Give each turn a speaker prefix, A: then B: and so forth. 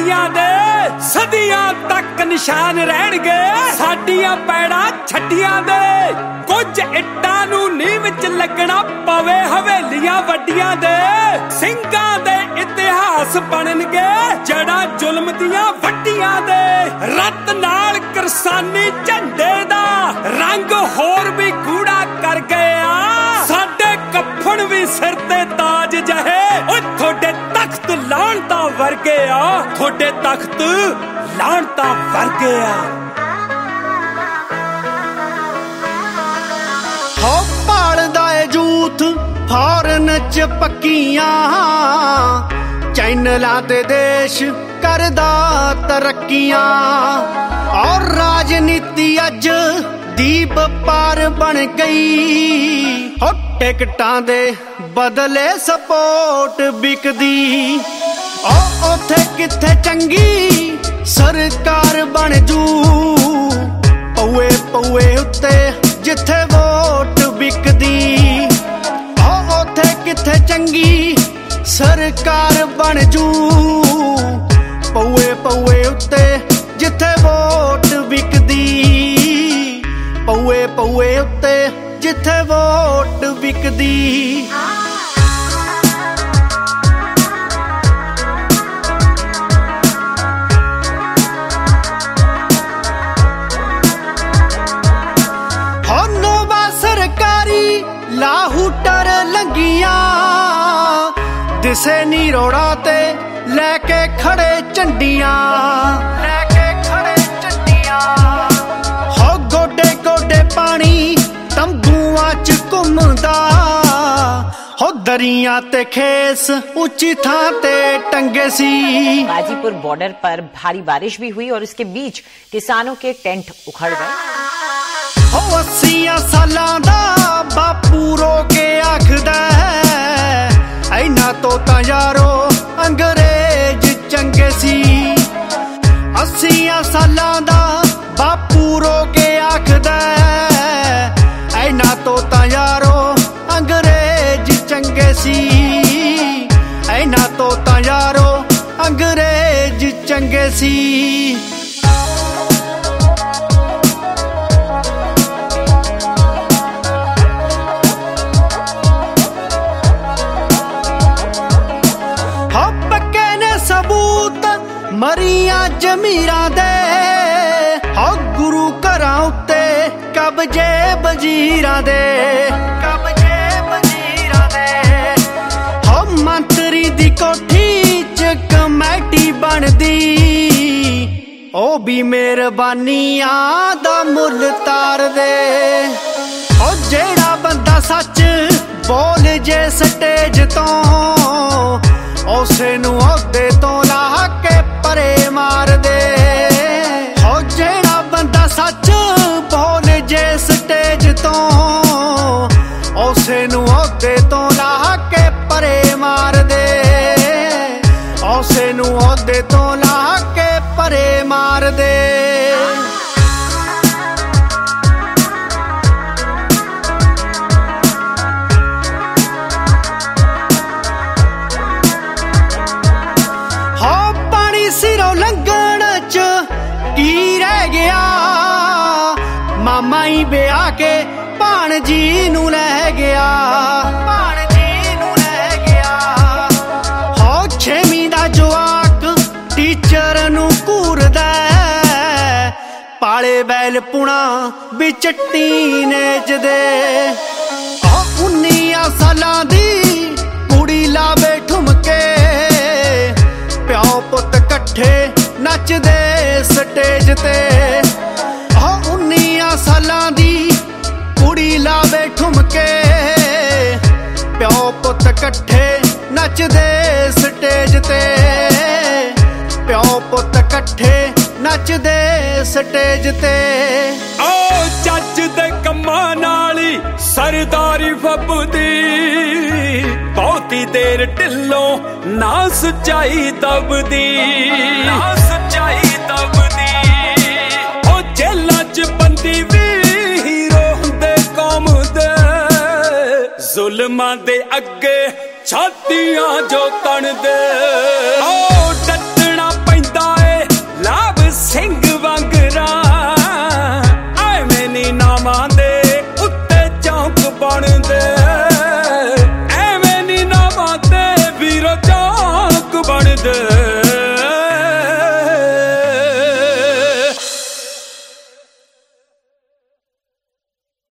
A: ਵੱਡੀਆਂ ਦੇ ਸਦੀਆਂ ਤੱਕ ਨਿਸ਼ਾਨ ਰਹਿਣਗੇ ਸਾਡੀਆਂ ਪੈੜਾਂ ਛੱਡੀਆਂ ਦੇ। ਕੁਝ ਇੱਟਾਂ ਨੂੰ ਨੀਂਹ ਵਿੱਚ ਲੱਗਣਾ ਪਵੇ ਹਵੇਲੀਆਂ ਵੱਡੀਆਂ ਦੇ। ਸਿੰਘਾਂ ਦੇ ਇਤਿਹਾਸ ਬਣਨਗੇ ਜੜ੍ਹਾਂ ਜ਼ੁਲਮ ਦੀਆਂ ਵੱਡੀਆਂ ਦੇ। ਰੱਤ ਨਾਲ ਕਿਰਸਾਨੀ ਝੰਡੇ ਦਾ ਰੰਗ ਹੋਰ ਵੀ ਗੂੜਾ ਕਰ ਗਿਆ ਸਾਡੇ ਕੱਫਣ ਵੀ ਸਿਰ ਤੇ ਤਾਜ ਜਹੇ। ਓਏ ਤੁਹਾਡੇ ਤਖਤ ਲਾਹਣਤਾਂ ਵਰਗੇ ਆ ਤੁਹਾਡੇ ਤਖਤ ਲਾਹਣਤਾਂ ਵਰਗੇ ਆ।
B: ਹੋ ਭਾਲਦਾ ਏ ਜੂਥ ਫੌਰਨ ਚ ਪੱਕੀਆਂ ਚੈਨਲਾਂ ਤੇ ਦੇਸ਼ ਕਰਦਾ ਤਰੱਕੀਆਂ। ਔਰ ਰਾਜਨੀਤੀ ਅੱਜ ਦੀ ਵਪਾਰ ਬਣ ਗਈ ਹੋ ਟਿਕਟਾਂ ਦੇ ਬਦਲੇ ਸਪੋਰਟ ਵਿਕਦੀ। ਉਹ ਉੱਥੇ ਕਿੱਥੇ ਚੰਗੀ ਸਰਕਾਰ ਬਣ ਜੂ ਪਊਏ ਪਊਏ ਉੱਤੇ ਜਿੱਥੇ ਵੋਟ ਵਿਕਦੀ। ਉਹ ਉੱਥੇ ਕਿੱਥੇ ਚੰਗੀ ਸਰਕਾਰ ਬਣ ਜੂ ਪਊਏ ਪਊਏ ਉੱਤੇ ਜਿੱਥੇ ਵੋਟ ਵਿਕਦੀ। ਪਊਏ ਪਊਏ ਉੱਤੇ ਜਿੱਥੇ ਵੋਟ ਵਿਕਦੀ। ਨੋਵਾ ਸਰਕਾਰੀ ਲਾਹੂਟਰ ਲੰਗੀਆਂ ਦਿਸੇ ਨੀ ਰੋੜਾ ਤੇ ਲੈ ਕੇ ਖੜੇ ਝੰਡੀਆਂ। ਲੈ ਕੇ ਖੜੇ ਝੰਡੀਆਂ ਹੋ ਗੋਡੇ ਗੋਡੇ ਪਾਣੀ ਤੰਬੂਆਂ ਚ ਘੁੰਮਦਾ हो दरिया ते खेस ऊंची थां ते टंगे सी।
C: गाजीपुर बॉर्डर पर भारी बारिश भी हुई और इसके बीच किसानों के टेंट उखड़ गए।
B: हो 80 सालां दा बापू रो के आखदा ऐना तो तां यारो अंग्रेज चंगे सी। 80 सालां दा बापू रो के आखदा ऐना तो तां यारो अंग्रेज चंगे सी। ऐना तो तां यारो अंग्रेज चंगे सी। हो पक्के ने सबूत मरिया जमीरा दे हो गुरु घरां उत्ते कब्जे वजीरां दे। मंत्री दी कोठी च कमेटी बनदी ओ भी मेहरबानियां दा मुल तार दे। ओ जेड़ा बंदा सच बोल जे स्टेज तो उसे नूं ओहदे तो लाह के परे मार दे। ओ जेड़ा बंदा सच बोल जे स्टेज तो उसे नूं ओहदे तो लाह के परे मार दे। उसे नूं ओहदे तो लाह के परे मार दे। हो पानी सिरों लंघण च की रह गया मामा ही ब्याह के भाणजी नूं लै गया। पाले बैल पुणा बिच टीनेज दे 19 सालां दी कुड़ी लावे ठुमके प्यो पुत कट्ठे नचदे स्टेज ते। 19 सालां दी कुड़ी लावे ठुमके प्यो पुत कट्ठे नचदे स्टेज ते। प्यो पुत कट्ठे नचदे स्टेज ते।
A: ओ जज दे कम्मां नाली सरदारी फबदी बहुती देर ढिलों ना सच्चाई दबदी। ना सच्चाई दबदी ओ जेलां च बंदी भी हीरो हुंदे कौम दे जुल्मां दे अगे छातियां जो तन दे। ओ डटना पैंदा ਦੇ